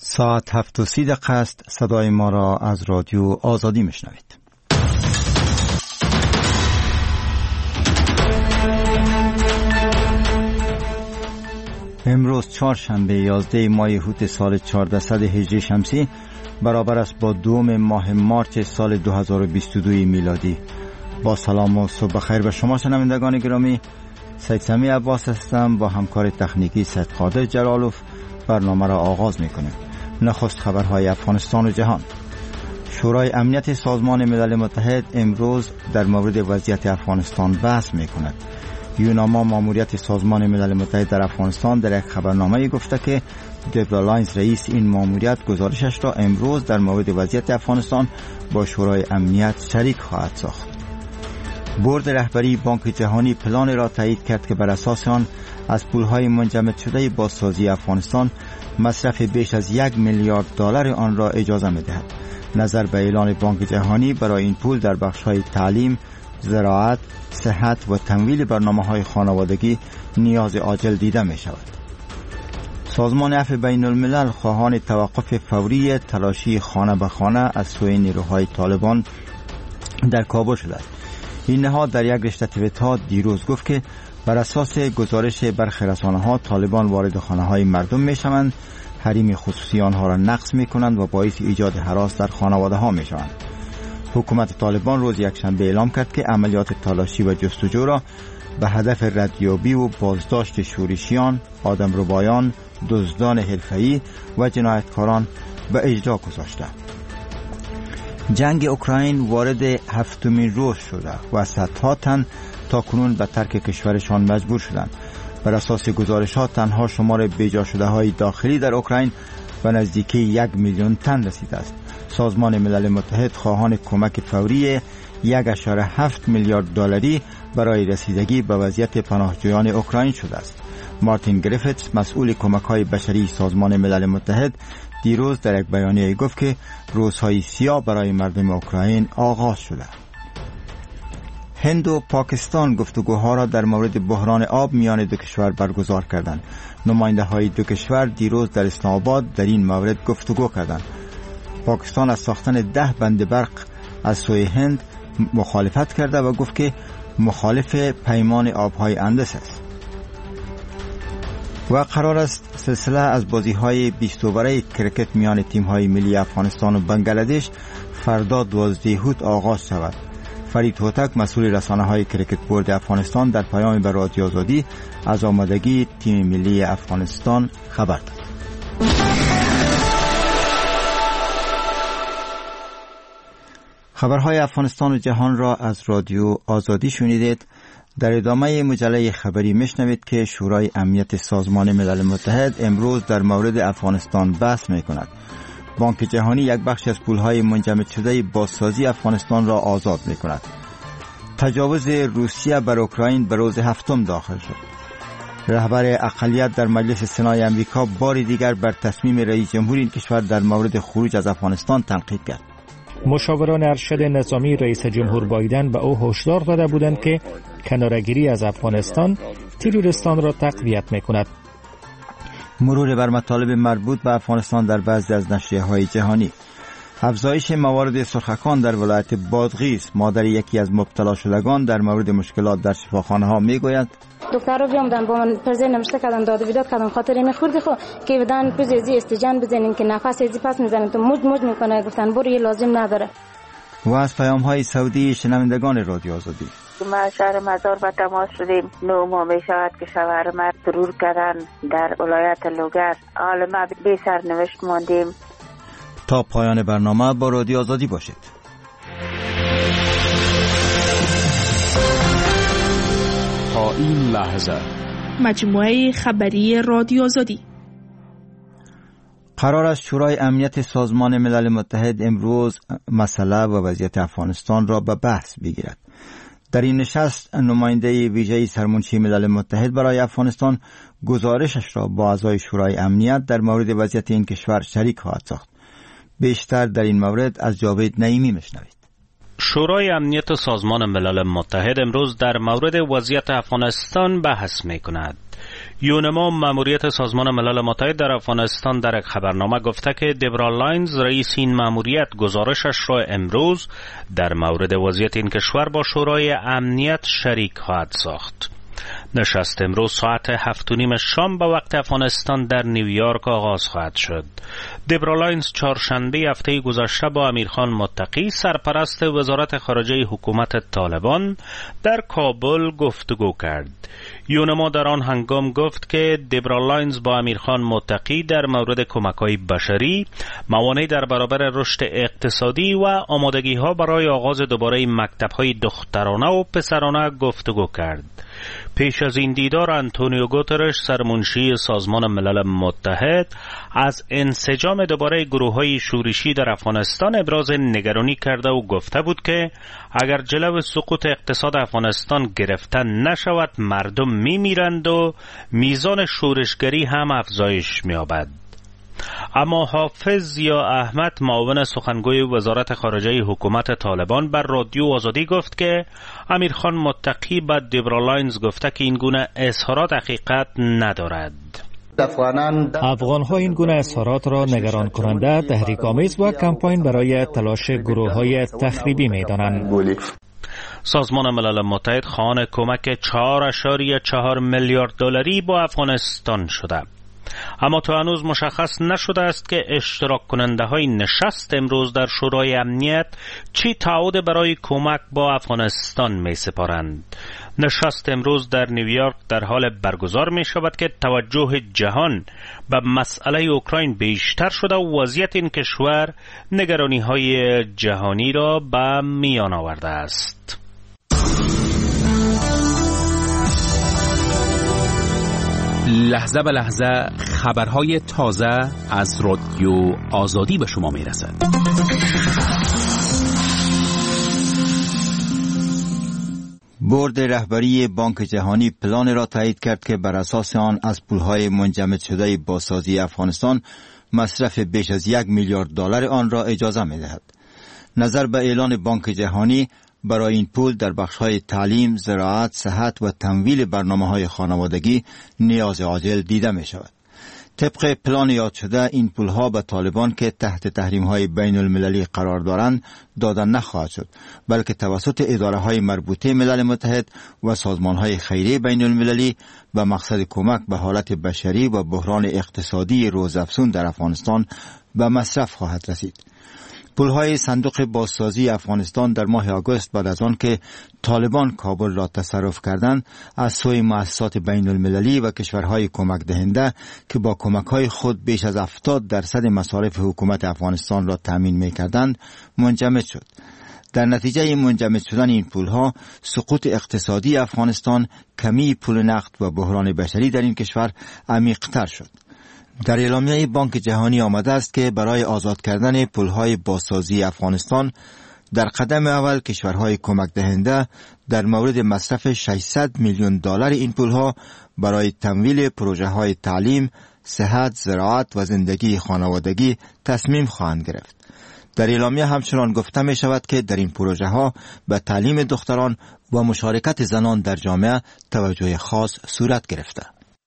ساعت 7:30 است. صدای ما را از رادیو آزادی میشنوید. امروز چهارشنبه 11 ماه هوت سال 1400 هجری شمسی برابر است با 2 ماه مارس سال 2022 میلادی. با سلام و صبح خیر به شما شنوندگان گرامی. سید سمی عباس هستم. با همکار تکنیکی سید قادر جلالوف برنامه را آغاز میکنیم. نخست خبرهای افغانستان و جهان. شورای امنیت سازمان ملل متحد امروز در مورد وضعیت افغانستان بحث میکند. یوناما ماموریت سازمان ملل متحد در افغانستان در یک خبرنامه گفته که دبرا لاینز رئیس این ماموریت گزارشش را امروز در مورد وضعیت افغانستان با شورای امنیت شریک خواهد ساخت. بورد رهبری بانک جهانی پلان را تایید کرد که بر اساس آن از پولهای منجمد شده بازسازی افغانستان مصرف بیش از 1 میلیارد دلار آن را اجازه می‌دهد. نظر به اعلان بانک جهانی برای این پول در بخش‌های تعلیم، زراعت، صحت و تمویل برنامه‌های خانوادگی نیاز عاجل دیده می‌شود. سازمان عفو بین الملل خواهان توقف فوری تلاشی خانه به خانه از سوی نیروهای طالبان در کابل شده است. این نهاد در یک رشته توییت‌ها دیروز گفت که بر اساس گزارش برخی رسانه‌ها طالبان وارد خانه‌های مردم می‌شوند، حریم خصوصی آنها را نقض می‌کنند و باعث ایجاد هراس در خانواده‌ها می‌شوند. حکومت طالبان روز یکشنبه اعلام کرد که عملیات تلاشی و جستجو را به هدف ردیابی و بازداشت شورشیان، آدمربایان، دزدان حرفه‌ای و جنایتکاران به اجرا گذاشته. جنگ اوکراین وارد 7مین روز شده و صدها تن تاکنون به ترک کشورشان مجبور شدند. بر اساس گزارش‌ها تنها شمار بیجا شده‌های داخلی در اوکراین به نزدیکی 1 میلیون تن رسیده است. سازمان ملل متحد خواهان کمک فوری 1.7 میلیارد دلاری برای رسیدگی به وضعیت پناهجویان اوکراین شده است. مارتین گریفتس مسئول کمک‌های بشری سازمان ملل متحد دیروز در یک بیانیه گفت که روزهای سیاه برای مردم اوکراین آغاز شده. هند و پاکستان گفتگوها را در مورد بحران آب میان دو کشور برگزار کردند. نماینده های دو کشور دیروز در اسلام آباد در این مورد گفتگو کردند. پاکستان از ساختن 10 بند برق از سوی هند مخالفت کرده و گفت که مخالف پیمان آبهای اندس است. و قرار است سلسله از بازی‌های 20 اووره کرکت میان تیم‌های ملی افغانستان و بنگلادش فردا 12 هوت آغاز شود. فرید هوتک مسئول رسانه‌های کرکت بورد افغانستان در پیامی به رادیو آزادی از آمادگی تیم ملی افغانستان خبر داد. خبرهای افغانستان و جهان را از رادیو آزادی شنیدید. در ادامه مجله خبری میشنوید که شورای امنیت سازمان ملل متحد امروز در مورد افغانستان بحث میکند. بانک جهانی یک بخش از پولهای منجمد شده بازسازی افغانستان را آزاد میکند. تجاوز روسیه بر اوکراین به روز 7 داخل شد. رهبر اقلیت در مجلس سنای امریکا بار دیگر بر تصمیم رئیس جمهور این کشور در مورد خروج از افغانستان تنقید کرد. مشاوران ارشد نظامی رئیس جمهور بایدن به او هشدار داده بودند که کناره‌گیری از افغانستان تروریستان را تقویت می‌کند. مرور بر مطالب مربوط به افغانستان در بعضی از نشریه‌های جهانی. افزایش موارد سرخکان در ولایت بادغیس. مادر یکی از مبتلا شدگان در مورد مشکلات در شفاخانه‌ها میگوید دکتر رو بیامدن با من پرزه نمشته کردن، داد و بیداد کردن، خاطر این خوردی خو که بدن پزیزی استجان بزنین که نفس ازی پس میزنن تو موج میکنه. گفتن برو، یه لازم نداره. و از پیام‌های صوتی شنوندگان رادیو آزادی. ما شهر مزار به تماس شدیم. 9 ماه می شود که شوهر ما ضرور کردن در ولایت لوگر. حال ما بی سرنوشت ماندیم. تا پایان برنامه با رادیو آزادی باشید. تا این لحظه مجموعه خبری رادیو آزادی. قرار است شورای امنیت سازمان ملل متحد امروز مسئله و وضعیت افغانستان را به بحث بگیرد. در این نشست نماینده ویژه سرمنشی ملل متحد برای افغانستان گزارشش را با اعضای شورای امنیت در مورد وضعیت این کشور شریک خواهد ساخت. بیشتر در این مورد از جاوید نعیمی میشنوید. شورای امنیت سازمان ملل متحد امروز در مورد وضعیت افغانستان بحث می کند. یونما مأموریت سازمان ملل متحد در افغانستان در یک خبرنامه گفته که دبرا لاینز رئیس این مأموریت گزارشش را امروز در مورد وضعیت این کشور با شورای امنیت شریک خواهد ساخت. نشست امروز ساعت 7:30 شام به وقت افغانستان در نیویورک آغاز خواهد شد. دبرا لاینز چهارشنبه هفته گذشته با امیرخان متقی سرپرست وزارت خارجه حکومت طالبان در کابل گفتگو کرد. یونما در آن هنگام گفت که دبرا لاینز با امیرخان متقی در مورد کمک‌های بشری، موانع در برابر رشد اقتصادی و آمادگی‌ها برای آغاز دوباره مکتب‌های دخترانه و پسرانه گفتگو کرد. پیش از این دیدار آنتونیو گوترش سرمنشی سازمان ملل متحد از انسجام دوباره گروه‌های شورشی در افغانستان ابراز نگرانی کرده و گفته بود که اگر جلو سقوط اقتصاد افغانستان گرفته نشود مردم میمیرند و میزان شورشگری هم افزایش می‌یابد. اما حافظ یا احمد معاون سخنگوی وزارت خارجه حکومت طالبان بر رادیو آزادی گفت که امیرخان متقی به دبرا لاینز گفته که این گونه اظهارات حقیقت ندارد. افغان‌ها این گونه اظهارات را نگران کننده، تحریک‌آمیز و کمپاین برای تلاش گروه‌های تخریبی می‌دانند. سازمان ملل متحد خواهان کمک 4.4 میلیارد دلاری با افغانستان شده، اما تا هنوز مشخص نشده است که اشتراک کننده های نشست امروز در شورای امنیت چی تعهد برای کمک با افغانستان می سپارند. نشست امروز در نیویورک در حال برگزار می شود که توجه جهان به مسئله اوکراین بیشتر شده و وضعیت این کشور نگرانی های جهانی را به میان آورده است. لحظه به لحظه خبرهای تازه از رادیو آزادی به شما میرسد. بورد رهبری بانک جهانی پلان را تایید کرد که بر اساس آن از پولهای منجمد شده بازسازی افغانستان مصرف بیش از 1 میلیارد دلار آن را اجازه می‌دهد. نظر به اعلان بانک جهانی برای این پول در بخش‌های تعلیم، زراعت، صحت و تمویل برنامه‌های خانوادگی نیاز عاجل دیده می‌شود. طبق پلان یاد شده این پولها به طالبان که تحت تحریم‌های بین المللی قرار دارند داده نخواهد شد، بلکه توسط اداره‌های مربوطه ملل متحد و سازمان‌های خیریه بین المللی به مقصد کمک به حالت بشری و بحران اقتصادی روزافزون در افغانستان به مصرف خواهد رسید. پولهای صندوق بازسازی افغانستان در ماه آگوست بعد از آن که طالبان کابل را تصرف کردند از سوی مؤسسات بین المللی و کشورهای کمک دهنده که با کمکهای خود بیش از 70% مصارف حکومت افغانستان را تامین می‌کردند منجمد شد. در نتیجه منجمد شدن این پولها سقوط اقتصادی افغانستان، کمی پول نقد و بحران بشری در این کشور عمیق‌تر شد. در اعلامیه بانک جهانی آمده است که برای آزاد کردن پولهای بازسازی افغانستان در قدم اول کشورهای کمک دهنده در مورد مصرف 600 میلیون دلار این پولها برای تمویل پروژه‌های تعلیم، صحت، زراعت و زندگی خانوادگی تصمیم خواهند گرفت. در اعلامیه همچنان گفته می شود که در این پروژه‌ها به تعلیم دختران و مشارکت زنان در جامعه توجه خاص صورت گرفته.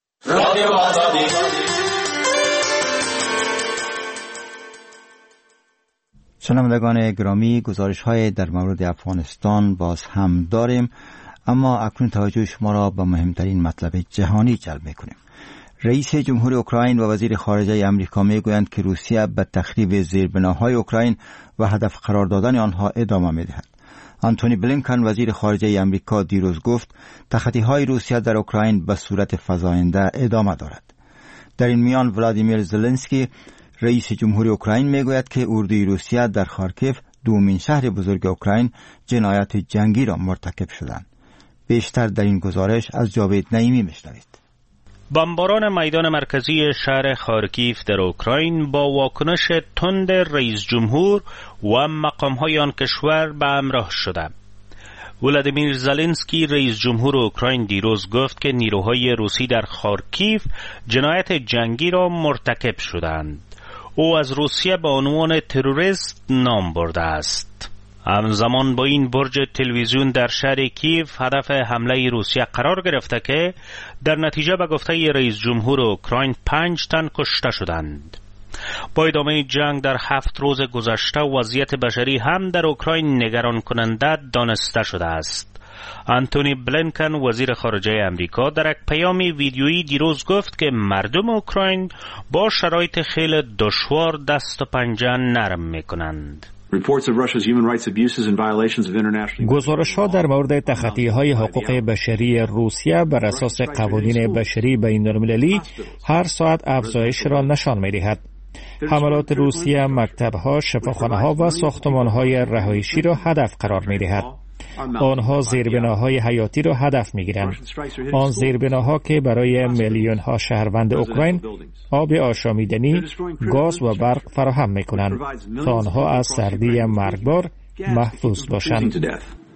شنوندگان گرامی، گزارش‌های در مورد افغانستان باز هم داریم، اما اکنون توجه شما را به مهمترین مطلب جهانی جلب می‌کنیم. رئیس جمهور اوکراین و وزیر خارجه آمریکا می‌گویند که روسیه به تخریب زیربناهای اوکراین و هدف قرار دادن آنها ادامه می‌دهد. آنتونی بلینکن وزیر خارجه آمریکا دیروز گفت تخطی‌های روسیه در اوکراین به صورت فزاینده ادامه دارد. در این میان ولادیمیر زلنسکی رئیس جمهور اوکراین میگوید که اردوی روسیه در خارکیف، دومین شهر بزرگ اوکراین، جنایت جنگی را مرتکب شدند. بیشتر در این گزارش از جاوید نعیمی میشنوید. بمباران میدان مرکزی شهر خارکیف در اوکراین با واکنش تند رئیس جمهور و مقام‌های آن کشور به همراه شده. ولادیمیر زلنسکی رئیس جمهور اوکراین دیروز گفت که نیروهای روسی در خارکیف جنایت جنگی را مرتکب شدند. او از روسیه به عنوان تروریست نام برده است. همزمان با این برج تلویزیون در شهر کیف هدف حمله روسیه قرار گرفته که در نتیجه به گفته رئیس جمهور اوکراین 5 تن کشته شدند. با ادامه جنگ در 7 روز گذشته وضعیت بشری هم در اوکراین نگران کننده دانسته شده است. آنتونی بلینکن وزیر خارجه امریکا در یک پیام ویدیویی دیروز گفت که مردم اوکراین با شرایط خیلی دشوار دست و پنجه نرم میکنند. گزارش‌ها در مورد تخطی‌های حقوق بشری روسیه بر اساس قوانین بشری بین‌المللی هر ساعت افزایش را نشان می‌دهد. حملات روسیه مکتب‌ها، شفاخانه‌ها و ساختمان‌های رهایشی را هدف قرار می‌دهد. آنها زیربناهای حیاتی را هدف می‌گیرند. آن زیربناها که برای میلیون‌ها شهروند اوکراین آب آشامیدنی، گاز و برق فراهم می‌کنند تا آنها از سردی مرگبار محفوظ باشند.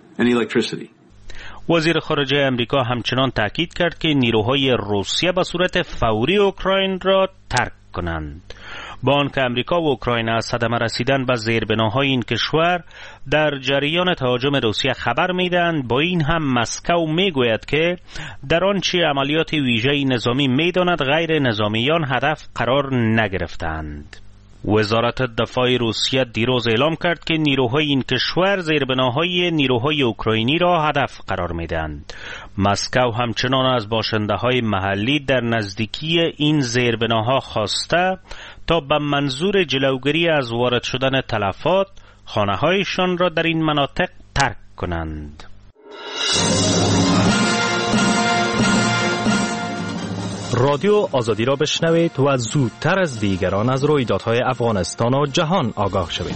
وزیر خارجه امریکا همچنان تاکید کرد که نیروهای روسیه به صورت فوری اوکراین را ترک کنند. با آنکه امریکا و اوکراین از صدمه رسیدن به زیربناهای این کشور در جریان تهاجم روسیه خبر میدهند، با این هم مسکو میگوید که در آنچه عملیات ویژه نظامی میداند غیر نظامیان هدف قرار نگرفتند. وزارت دفاع روسیه دیروز اعلام کرد که نیروهای این کشور زیربناهای نیروهای اوکراینی را هدف قرار میدهند. مسکو همچنان از باشنده‌های محلی در نزدیکی این زیربناها خواسته تا به منظور جلوگیری از وارد شدن تلفات خانه‌هایشان را در این مناطق ترک کنند. رادیو آزادی را بشنوید و زودتر از دیگران از رویدادهای افغانستان و جهان آگاه شوید.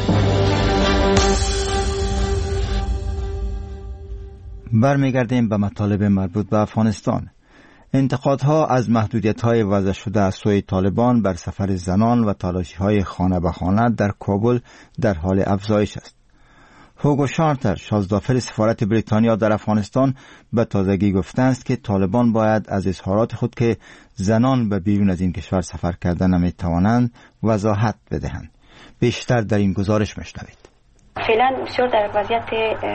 برمیگردیم به مطالب مربوط به افغانستان. انتقادها از محدودیت‌های وضع شده از سوی طالبان بر سفر زنان و تلاشی‌های خانه به خانه در کابل در حال افزایش است. هوگو شارتر، شازدافر سفارت بریتانیا در افغانستان، به تازگی گفته است که طالبان باید از اظهارات خود که زنان به بیرون از این کشور سفر کردن نمی‌توانند وضاحت بدهند. بیشتر در این گزارش میشنوید. فعلا بسیار در وضعیت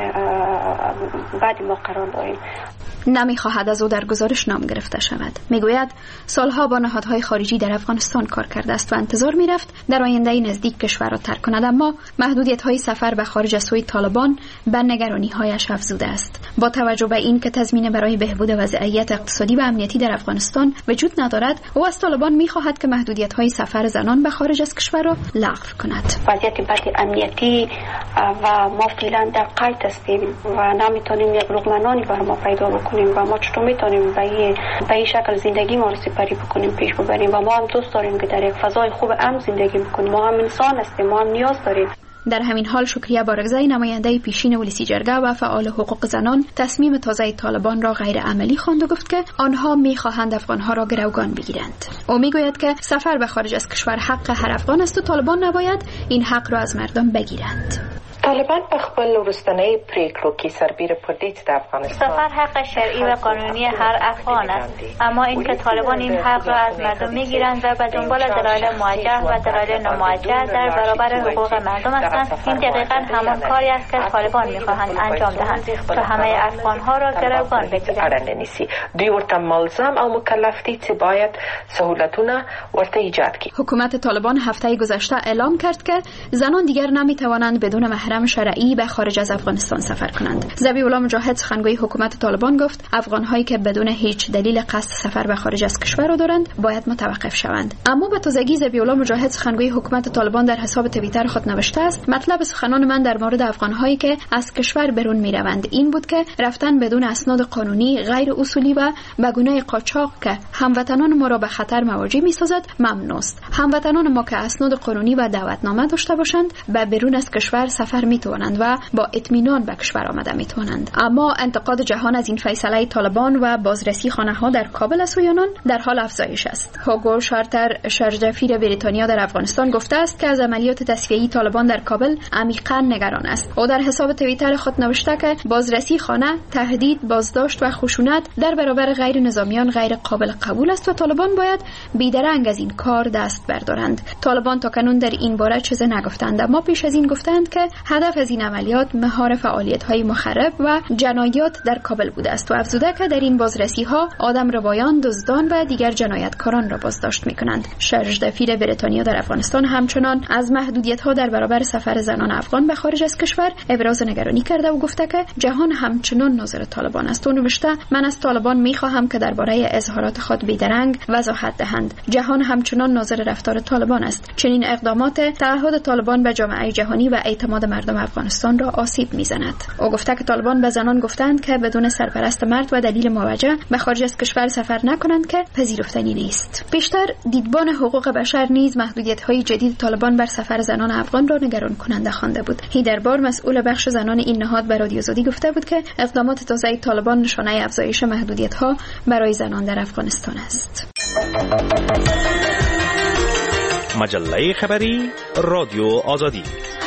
بعد ما قرار داریم. نمیخواهد از او در گزارش نام گرفته شود. میگوید سالها با نهادهای خارجی در افغانستان کار کرده است و انتظار میرفت در آینده نزدیک کشور را ترک کند، اما محدودیت‌های سفر به خارج از سوی طالبان بر نگرانی‌هایش افزوده است. با توجه به این که تضمین برای بهبود وضعیت اقتصادی و امنیتی در افغانستان وجود ندارد، او از طالبان میخواهد که محدودیت‌های سفر زنان به خارج از کشور را لغو کند. وضعیت بد امنیتی و ما فعلا در قید هستیم و نمیتونیم یک لقمه نانی بر ما پیدا بکنیم و ما چطور میتونیم به این شکل زندگی ما رو سپری بکنیم، پیش ببریم و ما هم دوست داریم که در یک فضای خوب امن زندگی بکنیم. ما هم انسان هستیم، ما هم نیاز داریم. در همین حال شکریه بارگزای، نماینده پیشین ولسی جرگه و فعال حقوق زنان، تصمیم تازه طالبان را غیر عملی خواند و گفت که آنها می‌خواهند افغان‌ها را گروگان بگیرند. او می‌گوید که سفر به خارج از کشور حق هر افغان است و طالبان نباید این حق را از مردم بگیرند. طالبان په خپل وروستنۍ پریکړو کې سربیره پر دې چې د افغانستان سفر حق شرعی و قانونی هر افغان است، اما اینکه طالبان این حق را از مردم میگیرند و به دنبال دلایل موجه و دلایل ناموجه در برابر حقوق مردم هستند، این دقیقاً همان کاری است که طالبان میخواهند انجام دهند تا همه افغانها را گروگان بگیرند. دوی ورته ملزم او مکلف دي چې باید سهولتونه ورته ایجاد کړي. حکومت طالبان هفته گذشته اعلام کرد که زنان دیگر نمیتوانند بدون محرم شرعی به خارج از افغانستان سفر کنند. ذبیح الله مجاهد، سخنگوی حکومت طالبان، گفت افغان‌هایی که بدون هیچ دلیل قصد سفر به خارج از کشور را دارند باید متوقف شوند. اما به تازگی ذبیح الله مجاهد، سخنگوی حکومت طالبان، در حساب توییتر خود نوشته است: مطلب سخنان من در مورد افغان‌هایی که از کشور بیرون می‌روند این بود که رفتن بدون اسناد قانونی غیر اصولی و به گونه قاچاق که هموطنان ما را به خطر مواجه می‌سازد ممنوع است. هموطنان ما که اسناد قانونی و دعوتنامه داشته باشند به بیرون از کشور سفر میتوانند و با اطمینان به کشور آمده میتوانند. اما انتقاد جهان از این فیصله طالبان و بازرسی خانه‌ها در کابل از سوی آنان در حال افزایش است. هوگو شارتر، شرجفیر بریتانیا در افغانستان، گفته است که از عملیات تصفیه‌ای طالبان در کابل عمیقاً نگران است. او در حساب توییتر خود نوشته که بازرسی خانه، تهدید، بازداشت و خشونت در برابر غیر نظامیان غیر قابل قبول است و طالبان باید بیدرنگ از این کار دست بردارند. طالبان تاکنون در این باره چیزی نگفتند، اما پیش از این گفتند که هدف از این عملیات مهار فعالیت‌های مخرب و جنایات در کابل بوده است و افزوده که در این بازرسی‌ها آدمربایان، دزدان و دیگر جنایتکاران را بازداشت می‌کنند. شارژ دفیر بریتانیا در افغانستان همچنان از محدودیت‌ها در برابر سفر زنان افغان به خارج از کشور ابراز نگرانی کرده و گفته که جهان همچنان ناظر طالبان است. او نوشته: من از طالبان می‌خواهم که درباره اظهارات خود بی‌درنگ وضاحت دهند. جهان همچنان ناظر رفتار طالبان است. چنین اقدامات تعهد طالبان به جامعه جهانی و اعتماد مردم افغانستان را آسیب می‌زند. او گفته که طالبان به زنان گفتند که بدون سرپرست مرد و دلیل موجه به خارج از کشور سفر نکنند که پذیرفتنی نیست. بیشتر دیدبان حقوق بشر نیز محدودیت‌های جدید طالبان بر سفر زنان افغان را نگران کننده خوانده بود. هیدربار مسئول بخش زنان این نهاد به رادیو آزادی گفته بود که اقدامات تازه طالبان نشانه افزایش محدودیت‌ها برای زنان در افغانستان است. مجله خبری رادیو آزادی.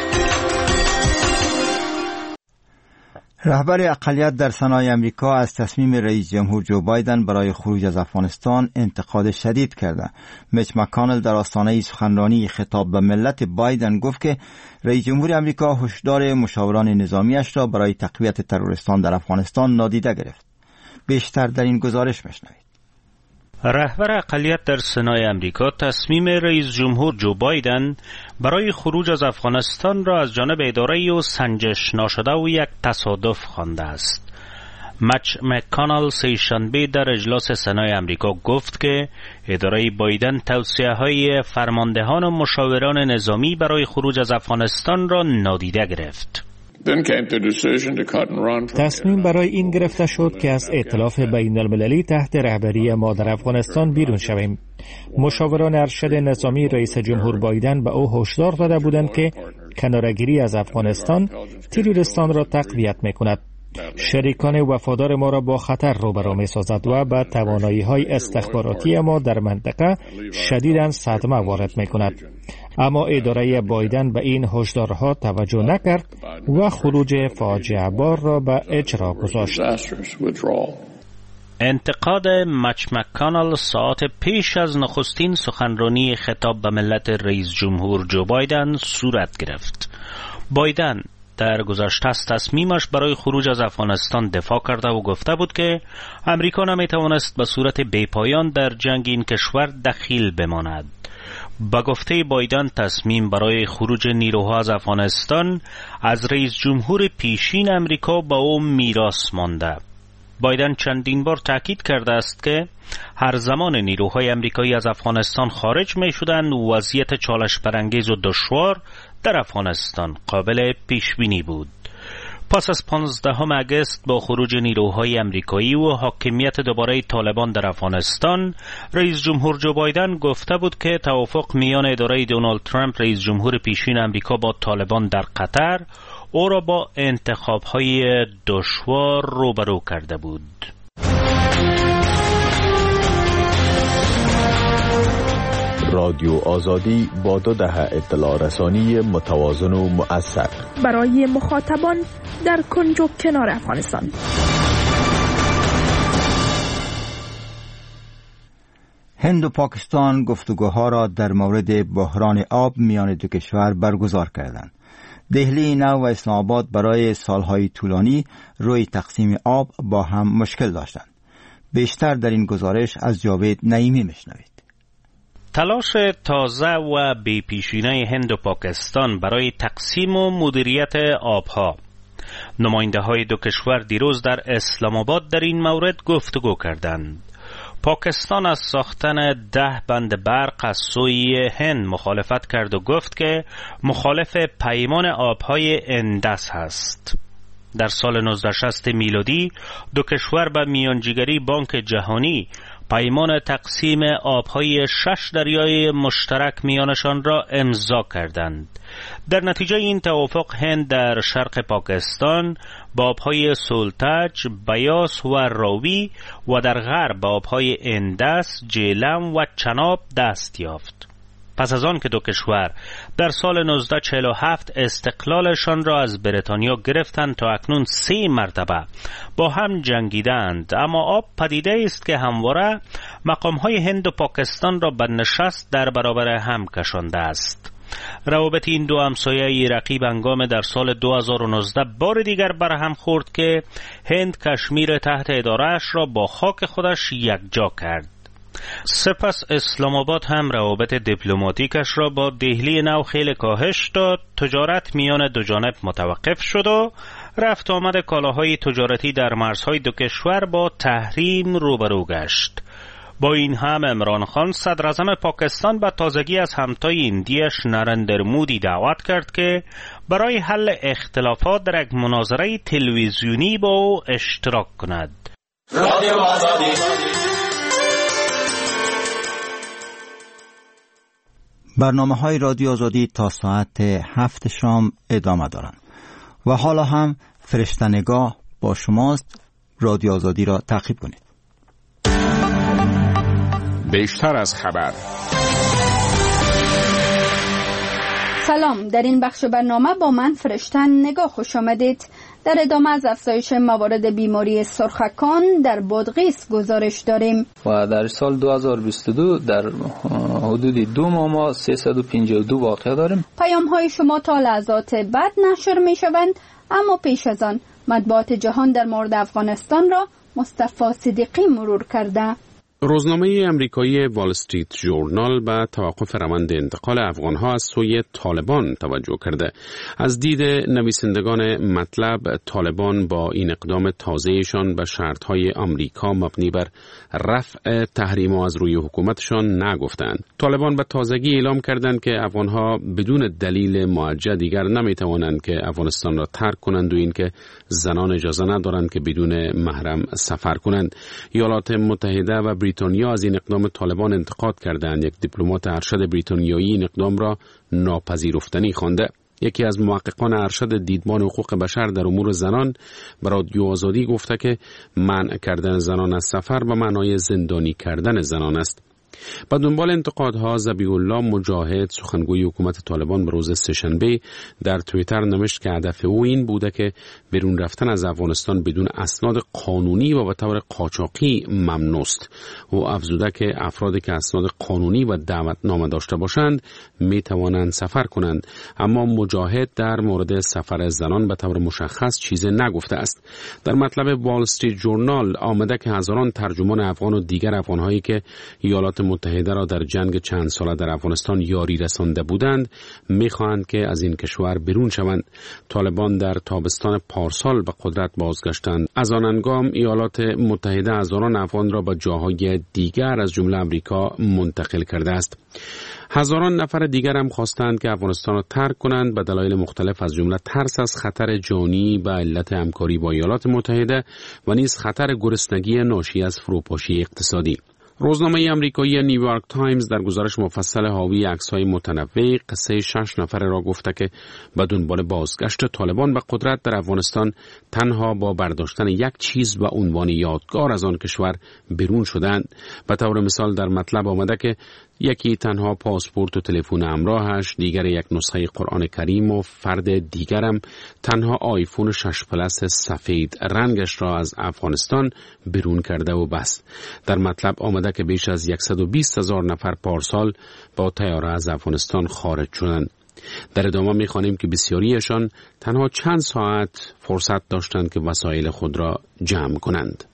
رهبر اقلیت در سنای امریکا از تصمیم رئیس جمهور جو بایدن برای خروج از افغانستان انتقاد شدید کرده. میچ مکانل در آستانه سخنرانی خطاب به ملت بایدن گفت که رئیس جمهور امریکا هشدار مشاوران نظامیش را برای تقویت تروریستان در افغانستان نادیده گرفت. بیشتر در این گزارش میشنوید. رهبر اقلیت در سنای امریکا تصمیم رئیس جمهور جو بایدن برای خروج از افغانستان را از جانب اداره و سنجش ناشده و یک تصادف خوانده است. مچ مکانل سه‌شنبه در اجلاس سنای امریکا گفت که اداره بایدن توصیه‌های فرماندهان و مشاوران نظامی برای خروج از افغانستان را نادیده گرفت. تصمیم برای این گرفته شد که از ائتلاف بین المللی تحت رهبری ما در افغانستان بیرون شویم. مشاوران ارشد نظامی رئیس جمهور بایدن به او هشدار داده بودند که کناره‌گیری از افغانستان تروریستان را تقویت می‌کند. شریکان وفادار ما را با خطر روبرو می‌سازد و به توانایی‌های استخباراتی ما در منطقه شدیداً صدمه وارد می‌کند. اما اداره بایدن به این هشدارها توجه نکرد و خروج فاجعه بار را به اجرا گذاشت. انتقاد مچ مکانل ساعت پیش از نخستین سخنرانی خطاب به ملت رئیس جمهور جو بایدن صورت گرفت. بایدن در گذشته از تصمیمش برای خروج از افغانستان دفاع کرده و گفته بود که امریکا نمیتوانست به صورت بیپایان در جنگ این کشور دخیل بماند. با گفته بایدن تصمیم برای خروج نیروها از افغانستان از رئیس جمهور پیشین امریکا با او میراث مانده. بایدن چندین بار تاکید کرده است که هر زمان نیروهای امریکایی از افغانستان خارج می شدند وضعیت چالش برانگیز و دشوار در افغانستان قابل پیش بینی بود. پس از 15 آگوست با خروج نیروهای امریکایی و حاکمیت دوباره طالبان در افغانستان، رئیس جمهور جو بایدن گفته بود که توافق میان اداره دونالد ترامپ رئیس جمهور پیشین امریکا با طالبان در قطر او را با انتخاب‌های دشوار روبرو کرده بود. رادیو آزادی با 2 دهه اطلاع رسانی متوازن و مؤثر برای مخاطبان در کنج و کنار افغانستان. هند و پاکستان گفتگوها را در مورد بحران آب میان دو کشور برگزار کردند. دهلی نو و اسلام آباد برای سالهای طولانی روی تقسیم آب با هم مشکل داشتند. بیشتر در این گزارش از جاوید نعیمی میشنوید. تلاش تازه و بی‌پیشینه هند و پاکستان برای تقسیم و مدیریت آبها. نماینده‌های دو کشور دیروز در اسلام آباد در این مورد گفتگو کردند. پاکستان از ساختن 10 بند برق از سوی هند مخالفت کرد و گفت که مخالف پیمان آبهای اندس است. در سال 1960 میلادی دو کشور به میانجیگری بانک جهانی پیمان تقسیم آبهای 6 دریای مشترک میانشان را امضا کردند. در نتیجه این توافق هند در شرق پاکستان با آبهای سولتاج، بیاس و راوی و در غرب آبهای اندس، جیلم و چناب دست یافت. پس از آن که دو کشور در سال 1947 استقلالشان را از بریتانیا گرفتند تا اکنون 3 مرتبه با هم جنگیدند، اما آب پدیده است که همواره مقام‌های هند و پاکستان را به نشست در برابر هم کشانده است. روابط این دو همسایه رقیب هنگام در سال 2019 بار دیگر برهم خورد که هند کشمیر تحت اداره‌اش را با خاک خودش یکجا کرد. سپس اسلام آباد هم روابط دیپلماتیکش را با دهلی نو خیلی کاهش داد، تجارت میان دو جانب متوقف شد و رفت آمد کالاهای تجارتی در مرزهای دو کشور با تحریم روبرو گشت. با این هم عمران خان صدر اعظم پاکستان به تازگی از همتای هندیش نریندر مودی دعوت کرد که برای حل اختلافات در یک مناظره تلویزیونی با او اشتراک کند. رادیو آزادی. برنامه‌های رادیو آزادی تا ساعت 7 شام ادامه دارند و حالا هم فرشته نگاه با شماست. رادیو آزادی را تعقیب کنید. بیشتر از خبر. سلام، در این بخش برنامه با من فرشته نگاه خوش آمدید. در ادامه از افزایش موارد بیماری سرخکان در بادغیس گزارش داریم و در سال 2022 در حدود 2 ماه ما 352 واقعه داریم. پیام های شما تا لحظات بعد نشر می شوند، اما پیش از آن مطبوعات جهان در مورد افغانستان را مصطفی صدیقی مرور کرده. روزنامه امریکایی وال استریت ژورنال به توقف روند انتقال افغانها از سوی طالبان توجه کرده. از دید نویسندگان مطلب، طالبان با این اقدام تازه‌شان به شرط‌های آمریکا مبنی بر رفع تحریم از روی حکومتشان نگفتند. طالبان به تازگی اعلام کردند که افغانها بدون دلیل معجزه دیگر نمی‌توانند که افغانستان را ترک کنند و اینکه زنان اجازه ندارند که بدون محرم سفر کنند. ایالات متحده و بریتانیا از این اقدام طالبان انتقاد کردند. یک دیپلمات ارشد بریتانیایی این اقدام را ناپذیرفتنی خوانده. یکی از محققان ارشد دیدبان حقوق بشر در امور زنان به رادیو آزادی گفته که منع کردن زنان از سفر به معنای زندانی کردن زنان است. با دنبال انتقادها، ذبیح الله مجاهد، سخنگوی حکومت طالبان، به روز سه‌شنبه در توییتر نوشت که هدف او این بوده که بیرون رفتن از افغانستان بدون اسناد قانونی و به طور قاچاقی ممنوع است. او افزوده که افرادی که اسناد قانونی و دعوتنامه داشته باشند می توانند سفر کنند، اما مجاهد در مورد سفر زنان به طور مشخص چیزی نگفته است. در مطلب وال استریت ژورنال آمده که هزاران ترجمان افغان و دیگر افغان‌هایی که ایالات متحده را در جنگ چند ساله در افغانستان یاری رسانده بودند می‌خواهند که از این کشور بیرون شوند. طالبان در تابستان پارسال به قدرت بازگشتند. از آن هنگام ایالات متحده هزاران افغان را به جاهای دیگر از جمله امریکا منتقل کرده است. هزاران نفر دیگر هم خواستند که افغانستان را ترک کنند به دلایل مختلف، از جمله ترس از خطر جانی به علت همکاری با ایالات متحده و نیز خطر گرسنگی ناشی از فروپاشی اقتصادی. روزنامه آمریکایی نیویورک تایمز در گزارش مفصل حاوی عکس‌های متنوع قصه 6 نفره را گفته که به دنبال بازگشت طالبان به قدرت در افغانستان تنها با برداشتن یک چیز به عنوان یادگار از آن کشور بیرون شدند. به طور مثال در مطلب آمده که یکی تنها پاسپورت و تلفن همراهش، دیگر یک نسخه قرآن کریم و فرد دیگرم تنها آیفون 6 پلاس سفید رنگش را از افغانستان بیرون کرده و بس. در مطلب آمده که بیش از 120,000 نفر پارسال با طیاره از افغانستان خارج شدند. در ادامه می‌خوانیم که بسیاریشان تنها چند ساعت فرصت داشتند که وسایل خود را جمع کنند.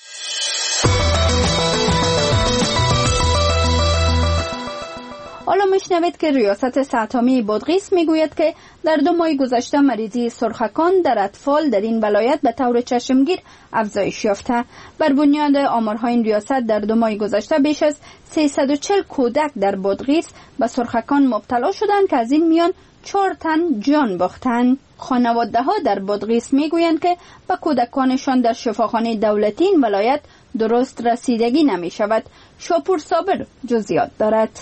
حالا میشنوید که ریاست سطحامی بادغیس میگوید که در 2 ماه گذشته مریضی سرخکان در اطفال در این ولایت به طور چشمگیر افزایش یافته. بر بنیاد آمارهای این ریاست در 2 ماه گذشته بیش از 340 کودک در بادغیس به سرخکان مبتلا شدند که از این میان 4 تن جان باختند. خانواده ها در بادغیس میگویند که به کودکانشان در شفاخانه دولتی این ولایت درست رسیدگی نمی شود. شاپور صابر جزئیات دارد.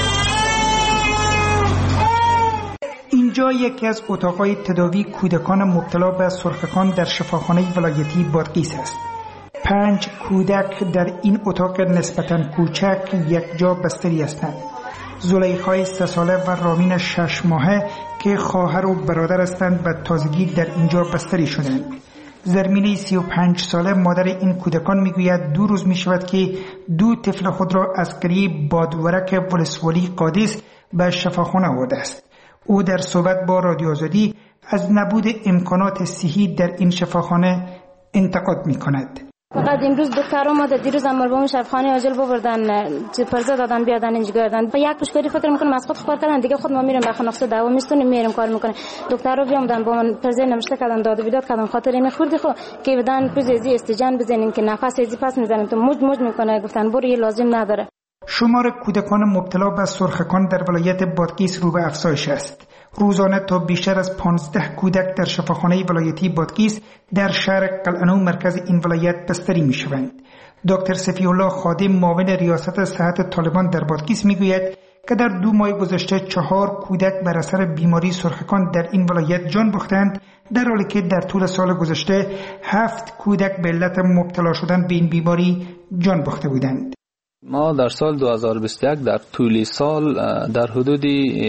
اینجا یکی از اتاقهای تداوی کودکان مبتلا به سرخکان در شفاخانه ولایتی بادغیس است. 5 کودک در این اتاق نسبتاً کوچک یک جا بستری هستند. زلیخای 3 ساله و رامین 6 ماهه که خواهر و برادر هستند و تازگی در اینجا بستری شدند. زرمینه 35 ساله مادر این کودکان میگوید 2 روز می شود که 2 طفل خود را از قریه بادورک ولسوالی قادس به شفاخانه آورده است. او در صحبت با رادیو آزادی از نبود امکانات صحی در این شفاخانه انتقاد می‌کند. فقط امروز دکترها ما دیروز امروز شفاخانه عاجل بردن پرزه دادن بیادن اینجا گردن با یک پشکاری فکر میکنم از خود خبر کردن دیگه خود ما میریم به خانه دعوا میستونیم میریم کار میکنه. دکترها بیامدن با من پرزه نوشته کردن داد و بیداد کردن خاطر این خوردی خو که بدن پرزه استجان بزنین که نفس ازی پس میزنن تو موج میکنه گفتن برو لازم نداره. شمار کودکان مبتلا به سرخکان در ولایت بادغیس رو به افزایش است. روزانه تا بیشتر از 15 کودک در شفاخانه ولایتی بادغیس در شهر قلعه‌نو مرکز این ولایت بستری می شوند. دکتر صفی الله خادم معاون ریاست صحت طالبان در بادغیس می گوید که در 2 ماه گذشته 4 کودک بر اثر بیماری سرخکان در این ولایت جان باختند، در حالی که در طول سال گذشته 7 کودک به علت مبتلا شدن به این بیماری جان باخته بودند. ما در سال 2021 در طول سال در حدود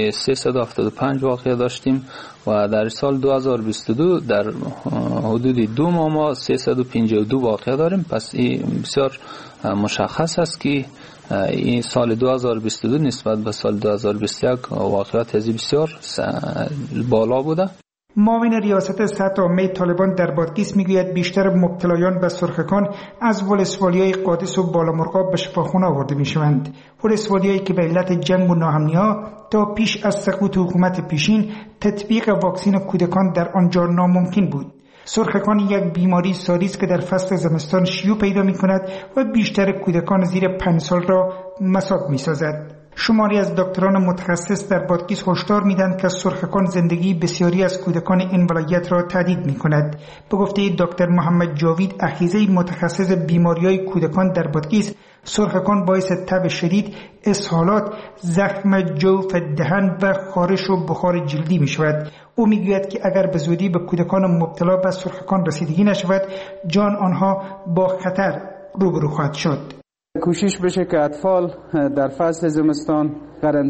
375 واقعه داشتیم و در سال 2022 در حدود 2 ماه ما 352 واقعه داریم. پس این بسیار مشخص است که این سال 2022 نسبت به سال 2021 واقعات بسیار بالا بوده. معاون ریاست صحت عامه طالبان در بادغیس میگوید بیشتر مبتلایان به سرخکان از ولسوالیای قادس و بالامرغاب به شفاخانه آورده میشوند. ولسوالیایی که به علت جنگ و ناامنی‌ها تا پیش از سقوط حکومت پیشین تطبیق واکسن کودکان در آنجا ناممکن بود. سرخکان یک بیماری ساری است که در فصل زمستان شیوع پیدا می‌کند و بیشتر کودکان زیر 5 سال را مصاب می‌سازد. شماری از دکتران متخصص در بادغیس هشدار میدند که سرخکان زندگی بسیاری از کودکان این ولایت را تهدید می‌کند. به گفته دکتر محمد جاوید اخیزه متخصص بیماری‌های کودکان در بادغیس، سرخکان باعث تب شدید، اسهالات، زخم جوف دهن و خارش و بخار جلدی می‌شود. او میگوید که اگر به زودی به کودکان مبتلا به سرخکان رسیدگی نشود، جان آنها با خطر روبرو خواهد شد. کوشش بشه که اطفال در فصل زمستان